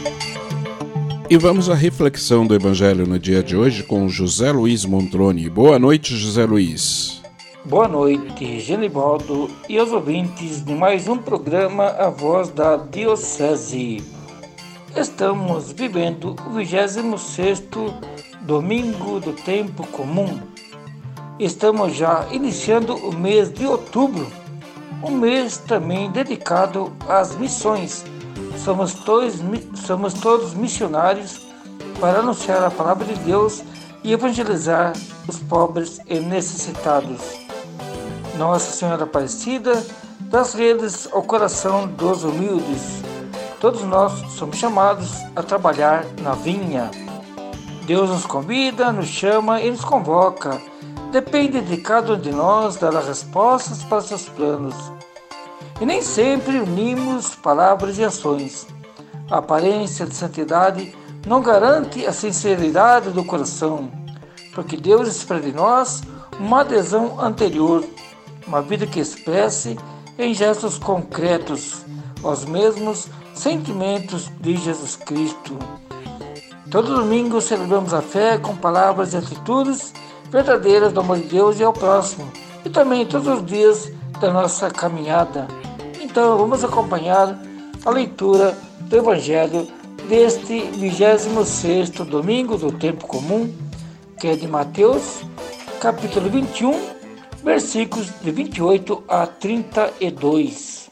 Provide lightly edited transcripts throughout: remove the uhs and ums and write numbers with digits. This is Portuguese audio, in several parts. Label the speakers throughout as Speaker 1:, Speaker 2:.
Speaker 1: E vamos à reflexão do Evangelho no dia de hoje com José Luiz Montroni. Boa noite, José Luiz.
Speaker 2: Boa noite, Genibaldo e aos ouvintes de mais um programa A Voz da Diocese. Estamos vivendo o 26º domingo do tempo comum. Estamos já iniciando o mês de outubro, um mês também dedicado às missões. Somos todos missionários para anunciar a palavra de Deus e evangelizar os pobres e necessitados. Nossa Senhora Aparecida, das redes ao coração dos humildes. Todos nós somos chamados a trabalhar na vinha. Deus nos convida, nos chama e nos convoca. Depende de cada um de nós dar as respostas para seus planos. E nem sempre unimos palavras e ações. A aparência de santidade não garante a sinceridade do coração, porque Deus espera de nós uma adesão anterior, uma vida que expresse em gestos concretos os mesmos sentimentos de Jesus Cristo. Todo domingo celebramos a fé com palavras e atitudes verdadeiras do amor de Deus e ao próximo, e também todos os dias da nossa caminhada. Então vamos acompanhar a leitura do Evangelho deste 26º domingo do tempo comum, que é de Mateus, capítulo 21, versículos de 28 a 32.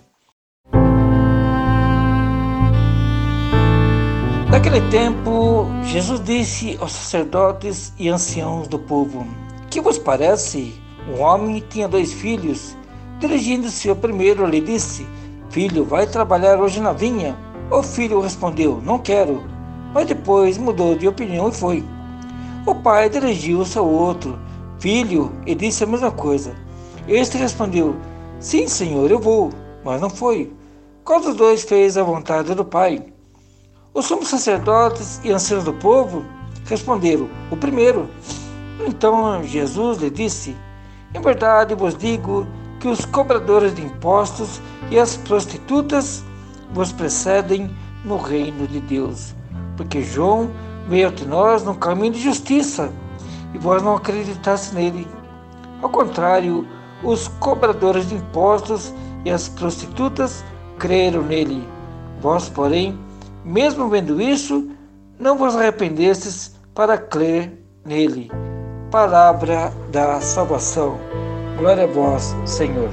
Speaker 2: Naquele tempo, Jesus disse aos sacerdotes e anciãos do povo: Que vos parece? Um homem tinha 2 filhos. Dirigindo-se ao primeiro, lhe disse: Filho, vai trabalhar hoje na vinha. O filho respondeu: Não quero. Mas depois mudou de opinião e foi. O pai dirigiu-se ao outro filho e disse a mesma coisa. Este respondeu: Sim, senhor, eu vou. Mas não foi. Qual dos 2 fez a vontade do pai? Os sumos sacerdotes e anciãos do povo responderam: O primeiro. Então Jesus lhe disse: Em verdade vos digo que os cobradores de impostos e as prostitutas vos precedem no reino de Deus. Porque João veio até nós num caminho de justiça, e vós não acreditaste nele. Ao contrário, os cobradores de impostos e as prostitutas creram nele. Vós, porém, mesmo vendo isso, não vos arrependestes para crer nele. Palavra da salvação. Glória a vós, Senhor.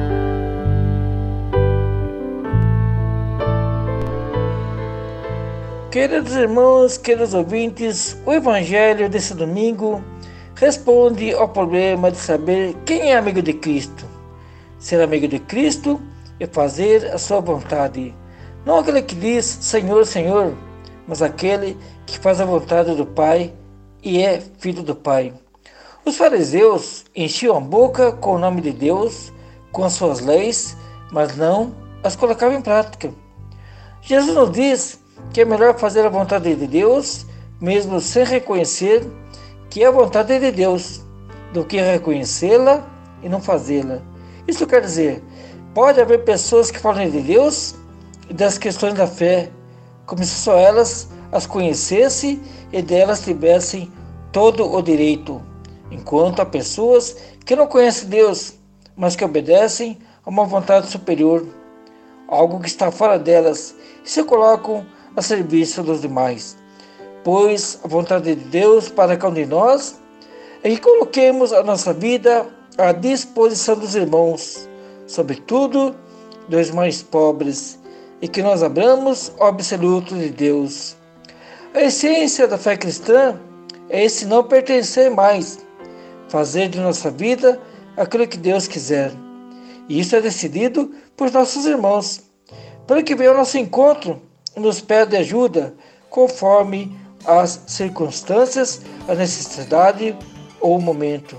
Speaker 2: Queridos irmãos, queridos ouvintes, o Evangelho desse domingo responde ao problema de saber quem é amigo de Cristo. Ser amigo de Cristo é fazer a sua vontade. Não aquele que diz Senhor, Senhor, mas aquele que faz a vontade do Pai e é filho do Pai. Os fariseus enchiam a boca com o nome de Deus, com as suas leis, mas não as colocavam em prática. Jesus nos diz que é melhor fazer a vontade de Deus, mesmo sem reconhecer que é a vontade de Deus, do que reconhecê-la e não fazê-la. Isso quer dizer, pode haver pessoas que falam de Deus e das questões da fé, como se só elas as conhecessem e delas tivessem todo o direito, enquanto há pessoas que não conhecem Deus, mas que obedecem a uma vontade superior, algo que está fora delas, e se colocam a serviço dos demais. Pois a vontade de Deus para cada um de nós é que coloquemos a nossa vida à disposição dos irmãos, sobretudo dos mais pobres, e que nós abramos o absoluto de Deus. A essência da fé cristã é esse não pertencer mais, fazer de nossa vida aquilo que Deus quiser. E isso é decidido por nossos irmãos, para que venham ao nosso encontro e nos pede ajuda, conforme as circunstâncias, a necessidade ou o momento.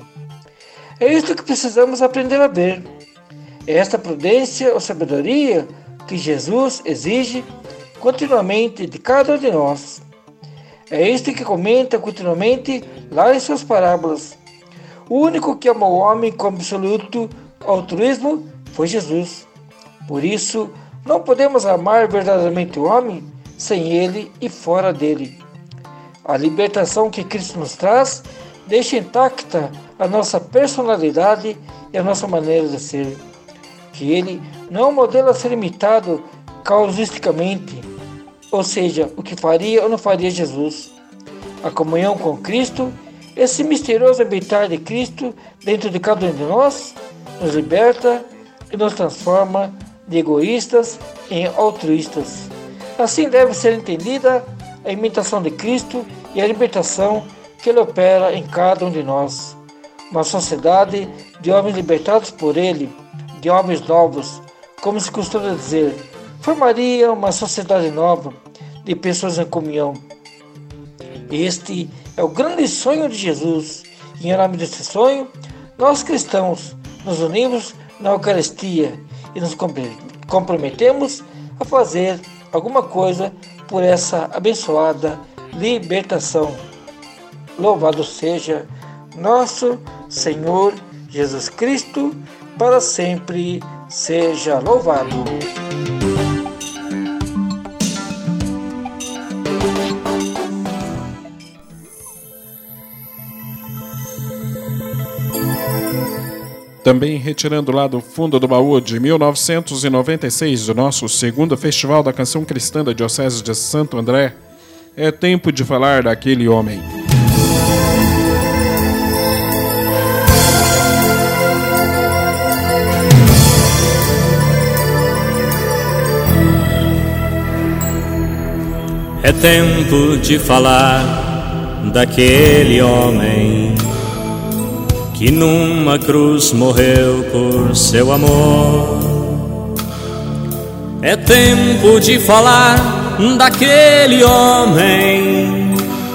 Speaker 2: É isso que precisamos aprender a ver. É esta prudência ou sabedoria que Jesus exige continuamente de cada um de nós. É este que comenta continuamente lá em suas parábolas. O único que amou o homem com absoluto altruísmo foi Jesus. Por isso, não podemos amar verdadeiramente o homem sem Ele e fora dele. A libertação que Cristo nos traz deixa intacta a nossa personalidade e a nossa maneira de ser. Que Ele não é um modelo a ser imitado casuisticamente, ou seja, o que faria ou não faria Jesus. A comunhão com Cristo, esse misterioso habitar de Cristo dentro de cada um de nós, nos liberta e nos transforma de egoístas em altruístas. Assim deve ser entendida a imitação de Cristo e a libertação que Ele opera em cada um de nós. Uma sociedade de homens libertados por Ele, de homens novos, como se costuma dizer, formaria uma sociedade nova de pessoas em comunhão. Este é o grande sonho de Jesus, e em nome desse sonho, nós cristãos nos unimos na Eucaristia e nos comprometemos a fazer alguma coisa por essa abençoada libertação. Louvado seja nosso Senhor Jesus Cristo, para sempre seja louvado.
Speaker 1: Também retirando lá do fundo do baú de 1996 do nosso segundo Festival da Canção Cristã da Diocese de Santo André, é tempo de falar daquele homem.
Speaker 3: É tempo de falar daquele homem que numa cruz morreu por seu amor. É tempo de falar daquele homem,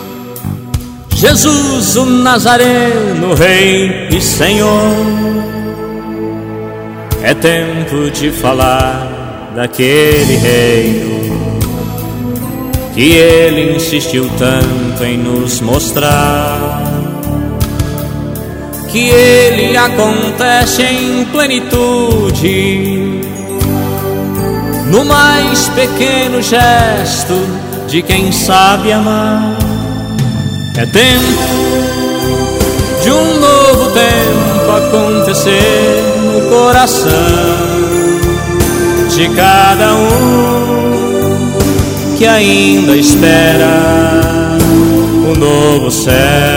Speaker 3: Jesus o Nazareno, Rei e Senhor. É tempo de falar daquele reino que Ele insistiu tanto em nos mostrar, que Ele acontece em plenitude, no mais pequeno gesto de quem sabe amar. É tempo de um novo tempo acontecer no coração de cada um que ainda espera o novo céu,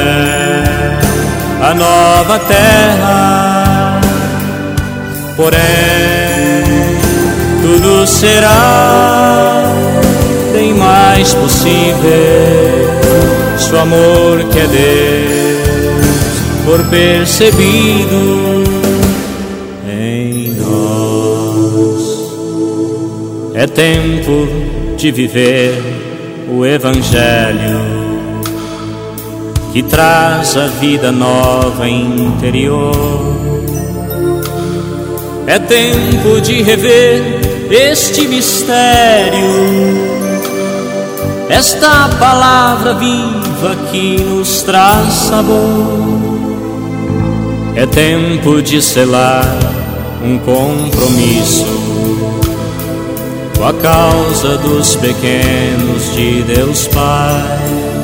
Speaker 3: a nova terra. Porém, tudo será bem mais possível se o amor que é Deus for percebido em nós. É tempo de viver o Evangelho que traz a vida nova interior. É tempo de rever este mistério, esta palavra viva que nos traz sabor. É tempo de selar um compromisso com a causa dos pequenos de Deus Pai.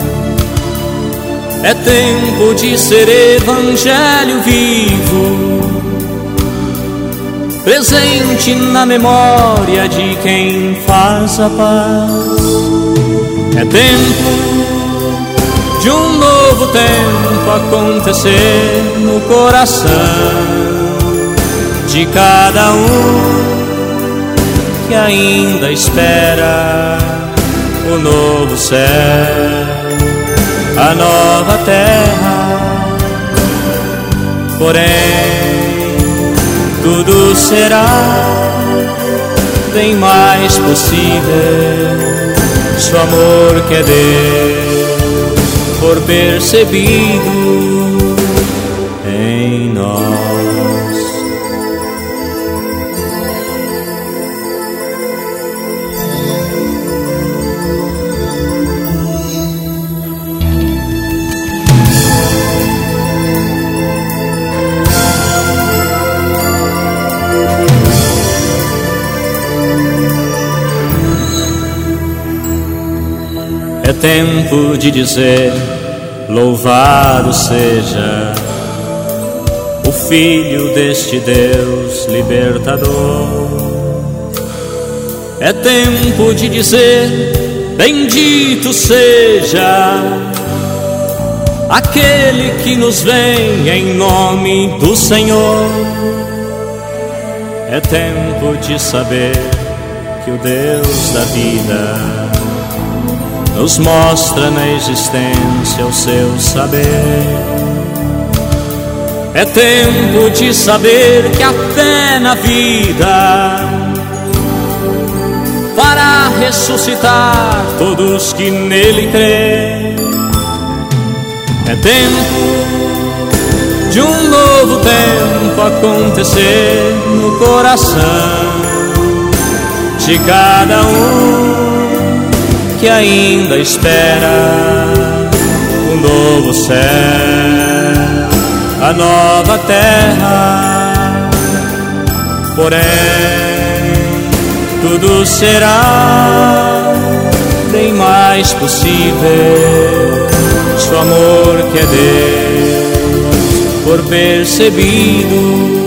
Speaker 3: É tempo de ser evangelho vivo, presente na memória de quem faz a paz. É tempo de um novo tempo acontecer no coração de cada um que ainda espera o novo céu, a nova terra. Porém, tudo será bem mais possível se o amor que é Deus for percebido em nós. É tempo de dizer: louvado seja o Filho deste Deus libertador. É tempo de dizer: bendito seja aquele que nos vem em nome do Senhor. É tempo de saber que o Deus da vida nos mostra na existência o seu saber. É tempo de saber que a fé na vida fará ressuscitar todos que nele crêem. É tempo de um novo tempo acontecer no coração de cada um que ainda espera um novo céu, a nova terra. Porém, tudo será bem mais possível se o amor que é Deus for percebido